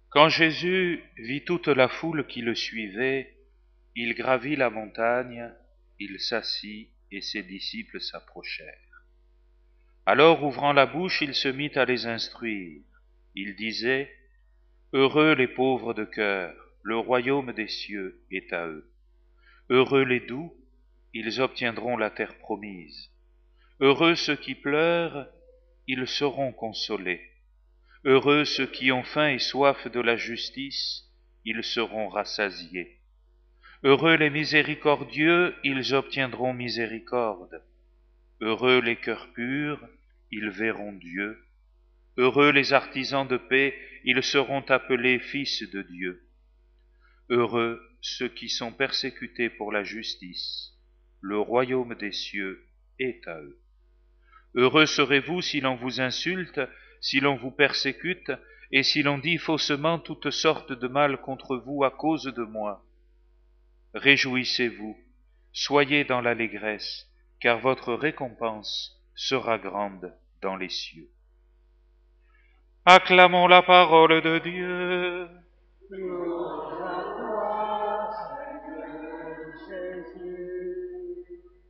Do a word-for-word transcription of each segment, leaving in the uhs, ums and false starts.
Quand Jésus vit toute la foule qui le suivait, il gravit la montagne, il s'assit et ses disciples s'approchèrent. Alors, ouvrant la bouche, il se mit à les instruire. Il disait, « Heureux les pauvres de cœur, le royaume des cieux est à eux. Heureux les doux, ils obtiendront la terre promise. Heureux ceux qui pleurent, ils seront consolés. Heureux ceux qui ont faim et soif de la justice, ils seront rassasiés. Heureux les miséricordieux, ils obtiendront miséricorde. Heureux les cœurs purs, ils verront Dieu. Heureux les artisans de paix, ils seront appelés fils de Dieu. Heureux ceux qui sont persécutés pour la justice, le royaume des cieux est à eux. Heureux serez-vous si l'on vous insulte, si l'on vous persécute, et si l'on dit faussement toutes sortes de mal contre vous à cause de moi. Réjouissez-vous, soyez dans l'allégresse, car votre récompense sera grande dans les cieux. Acclamons la parole de Dieu. Gloire à toi, Seigneur Jésus.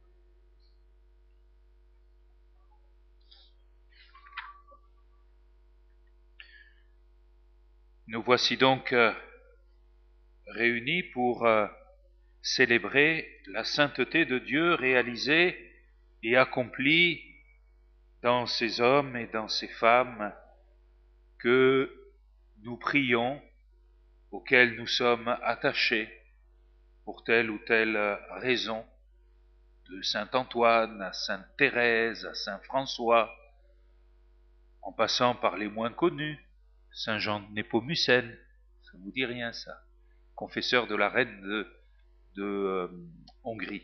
Nous voici donc euh, réunis pour euh, célébrer la sainteté de Dieu réalisée et accomplie dans ces hommes et dans ces femmes que nous prions, auxquels nous sommes attachés pour telle ou telle raison, de saint Antoine à sainte Thérèse, à saint François, en passant par les moins connus, saint Jean de Népomucène, ça ne vous dit rien ça, confesseur de la reine de, de euh, Hongrie.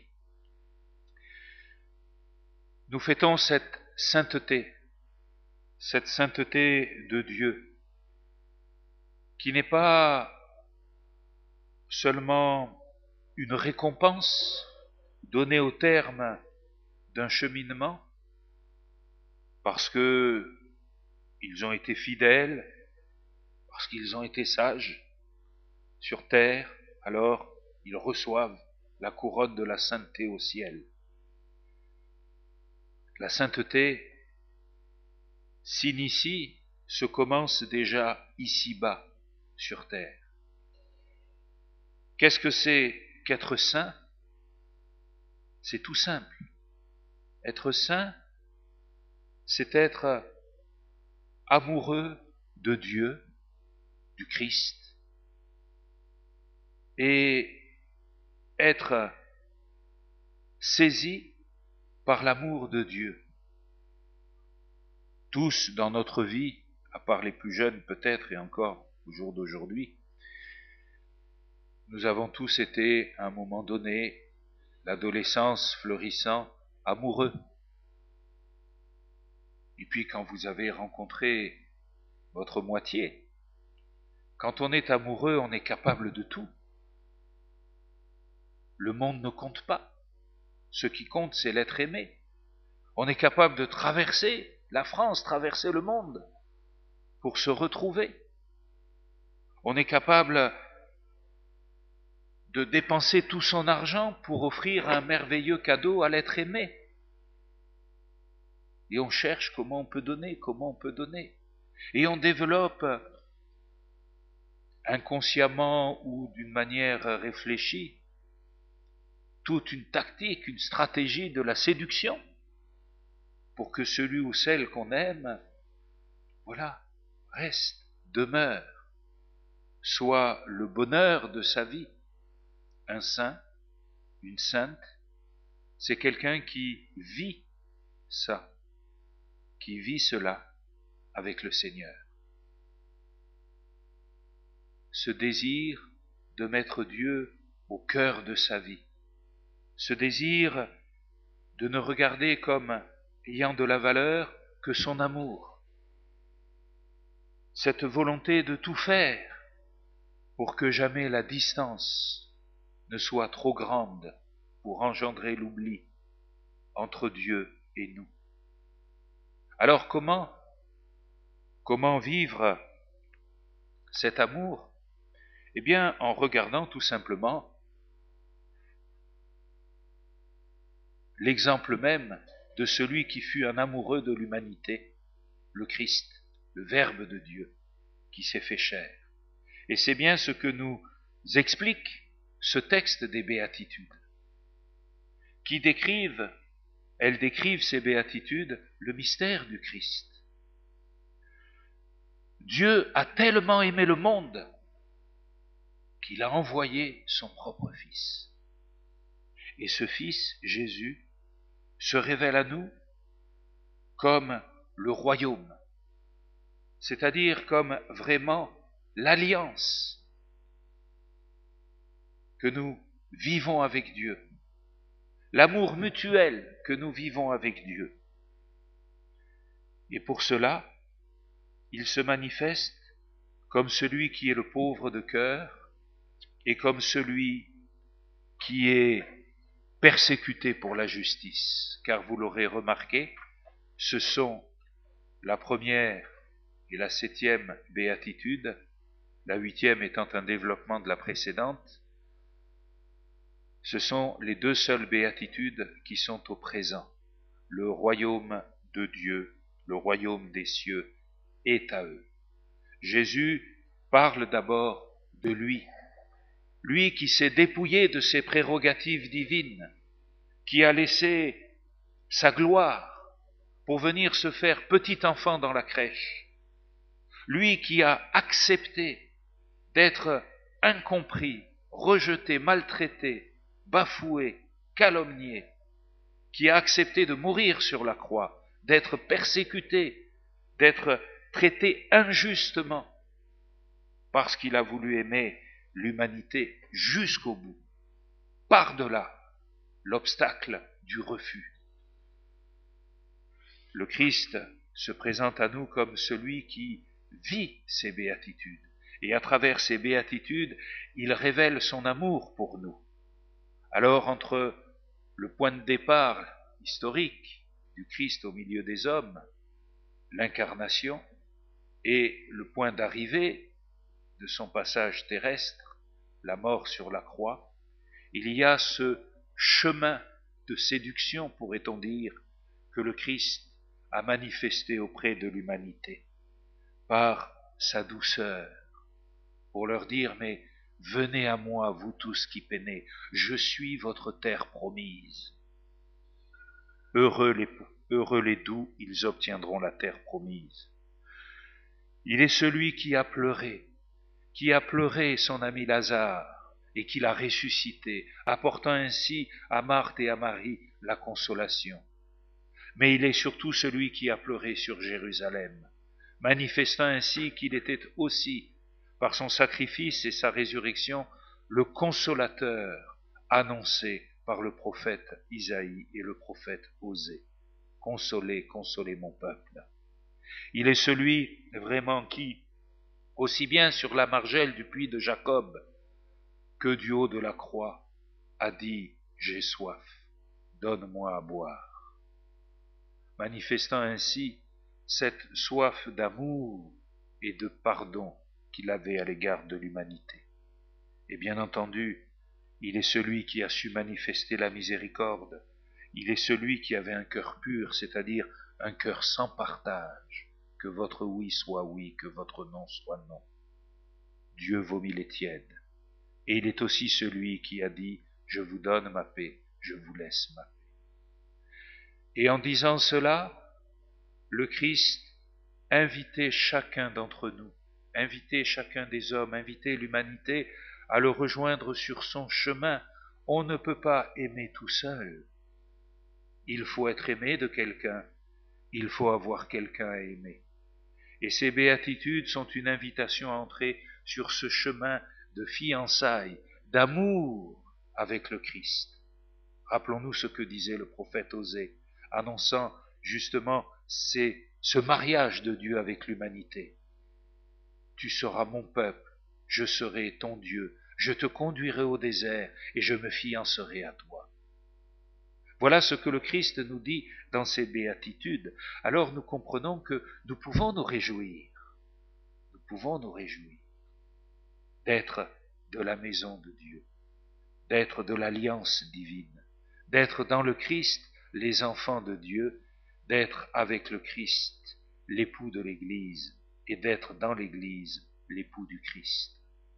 Nous fêtons cette sainteté, cette sainteté de Dieu, qui n'est pas seulement une récompense donnée au terme d'un cheminement, parce que ils ont été fidèles, parce qu'ils ont été sages sur terre, alors ils reçoivent la couronne de la sainteté au ciel. La sainteté s'initie, se commence déjà ici-bas, sur terre. Qu'est-ce que c'est qu'être saint? C'est tout simple. Être saint, c'est être amoureux de Dieu, du Christ, et être saisi par l'amour de Dieu. Tous dans notre vie, à part les plus jeunes peut-être et encore au jour d'aujourd'hui, nous avons tous été à un moment donné, l'adolescence fleurissant, amoureux. Et puis quand vous avez rencontré votre moitié, quand on est amoureux, on est capable de tout. Le monde ne compte pas. Ce qui compte, c'est l'être aimé. On est capable de traverser la France, traverser le monde pour se retrouver. On est capable de dépenser tout son argent pour offrir un merveilleux cadeau à l'être aimé. Et on cherche comment on peut donner, comment on peut donner. Et on développe inconsciemment ou d'une manière réfléchie toute une tactique, une stratégie de la séduction pour que celui ou celle qu'on aime, voilà, reste, demeure, soit le bonheur de sa vie. Un saint, une sainte, c'est quelqu'un qui vit ça, qui vit cela avec le Seigneur. Ce désir de mettre Dieu au cœur de sa vie, ce désir de ne regarder comme ayant de la valeur que son amour, cette volonté de tout faire pour que jamais la distance ne soit trop grande pour engendrer l'oubli entre Dieu et nous. Alors comment, comment vivre cet amour? Eh bien, en regardant tout simplement l'exemple même de celui qui fut un amoureux de l'humanité, le Christ, le Verbe de Dieu, qui s'est fait chair. Et c'est bien ce que nous explique ce texte des béatitudes, qui décrivent, elles décrivent ces béatitudes, le mystère du Christ. Dieu a tellement aimé le monde qu'il a envoyé son propre Fils. Et ce Fils, Jésus, se révèle à nous comme le royaume, c'est-à-dire comme vraiment l'alliance que nous vivons avec Dieu, l'amour mutuel que nous vivons avec Dieu. Et pour cela, il se manifeste comme celui qui est le pauvre de cœur et comme celui qui est persécuté pour la justice. Car vous l'aurez remarqué, ce sont la première et la septième béatitude, la huitième étant un développement de la précédente. Ce sont les deux seules béatitudes qui sont au présent. Le royaume de Dieu, le royaume des cieux, est à eux. Jésus parle d'abord de lui, lui qui s'est dépouillé de ses prérogatives divines, qui a laissé sa gloire pour venir se faire petit enfant dans la crèche, lui qui a accepté d'être incompris, rejeté, maltraité, bafoué, calomnié, qui a accepté de mourir sur la croix, d'être persécuté, d'être traité injustement, parce qu'il a voulu aimer l'humanité jusqu'au bout, par-delà l'obstacle du refus. Le Christ se présente à nous comme celui qui vit ces béatitudes, et à travers ces béatitudes, il révèle son amour pour nous. Alors, entre le point de départ historique du Christ au milieu des hommes, l'incarnation, et le point d'arrivée de son passage terrestre, la mort sur la croix, il y a ce chemin de séduction, pourrait-on dire, que le Christ a manifesté auprès de l'humanité par sa douceur, pour leur dire, mais venez à moi, vous tous qui peinez, je suis votre terre promise. Heureux les, heureux les doux, ils obtiendront la terre promise. Il est celui qui a pleuré, qui a pleuré son ami Lazare, et qui l'a ressuscité, apportant ainsi à Marthe et à Marie la consolation. Mais il est surtout celui qui a pleuré sur Jérusalem, manifestant ainsi qu'il était aussi, par son sacrifice et sa résurrection, le consolateur annoncé par le prophète Isaïe et le prophète Osée. Consolez, consolez mon peuple. Il est celui vraiment qui, aussi bien sur la margelle du puits de Jacob que du haut de la croix, a dit « J'ai soif, donne-moi à boire », manifestant ainsi cette soif d'amour et de pardon qu'il avait à l'égard de l'humanité. Et bien entendu, il est celui qui a su manifester la miséricorde, il est celui qui avait un cœur pur, c'est-à-dire un cœur sans partage, que votre oui soit oui, que votre non soit non. Dieu vomit les tièdes. Et il est aussi celui qui a dit « Je vous donne ma paix, je vous laisse ma paix ». Et en disant cela, le Christ invitait chacun d'entre nous, invitait chacun des hommes, invitait l'humanité à le rejoindre sur son chemin. On ne peut pas aimer tout seul. Il faut être aimé de quelqu'un, il faut avoir quelqu'un à aimer. Et ces béatitudes sont une invitation à entrer sur ce chemin de fiançailles, d'amour avec le Christ. Rappelons-nous ce que disait le prophète Osée, annonçant justement ces, ce mariage de Dieu avec l'humanité. Tu seras mon peuple, je serai ton Dieu, je te conduirai au désert et je me fiancerai à toi. Voilà ce que le Christ nous dit dans ces béatitudes. Alors nous comprenons que nous pouvons nous réjouir. Nous pouvons nous réjouir. d'être de la maison de Dieu, d'être de l'alliance divine, d'être dans le Christ les enfants de Dieu, d'être avec le Christ l'époux de l'Église et d'être dans l'Église l'époux du Christ.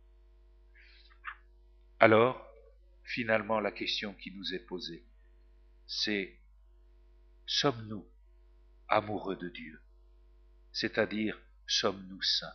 Alors, finalement, la question qui nous est posée, c'est: sommes-nous amoureux de Dieu? C'est-à-dire, sommes-nous saints?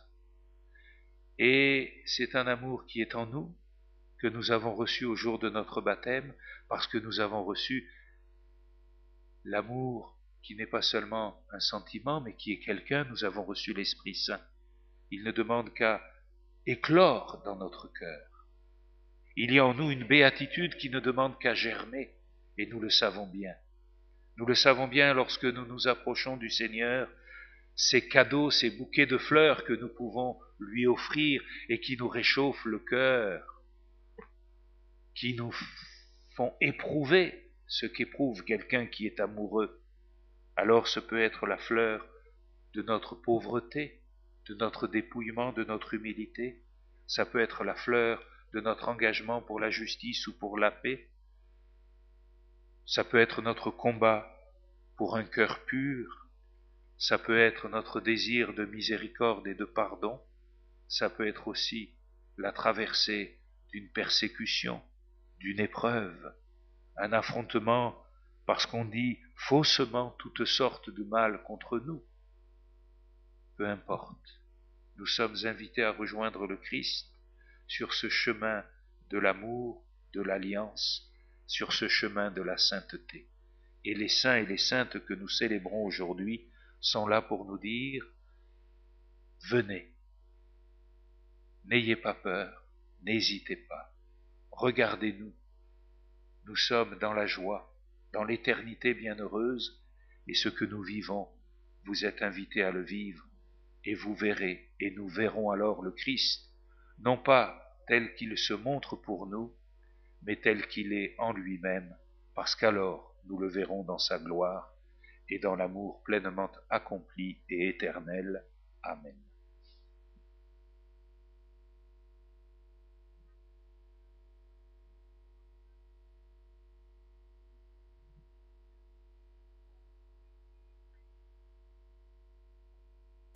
Et c'est un amour qui est en nous, que nous avons reçu au jour de notre baptême, parce que nous avons reçu l'amour qui n'est pas seulement un sentiment, mais qui est quelqu'un. Nous avons reçu l'Esprit Saint. Il ne demande qu'à éclore dans notre cœur. Il y a en nous une béatitude qui ne demande qu'à germer, et nous le savons bien. Nous le savons bien lorsque nous nous approchons du Seigneur, ces cadeaux, ces bouquets de fleurs que nous pouvons lui offrir et qui nous réchauffent le cœur, qui nous font éprouver ce qu'éprouve quelqu'un qui est amoureux. Alors ce peut être la fleur de notre pauvreté, de notre dépouillement, de notre humilité. Ça peut être la fleur de notre engagement pour la justice ou pour la paix. Ça peut être notre combat pour un cœur pur. Ça peut être notre désir de miséricorde et de pardon. Ça peut être aussi la traversée d'une persécution, d'une épreuve, un affrontement parce qu'on dit faussement toutes sortes de mal contre nous. Peu importe, nous sommes invités à rejoindre le Christ sur ce chemin de l'amour, de l'alliance, sur ce chemin de la sainteté. Et les saints et les saintes que nous célébrons aujourd'hui sont là pour nous dire: venez, n'ayez pas peur, n'hésitez pas, regardez-nous, nous sommes dans la joie, dans l'éternité bienheureuse, et ce que nous vivons, vous êtes invités à le vivre, et vous verrez, et nous verrons alors le Christ, non pas tel qu'il se montre pour nous, mais tel qu'il est en lui-même, parce qu'alors nous le verrons dans sa gloire et dans l'amour pleinement accompli et éternel. Amen.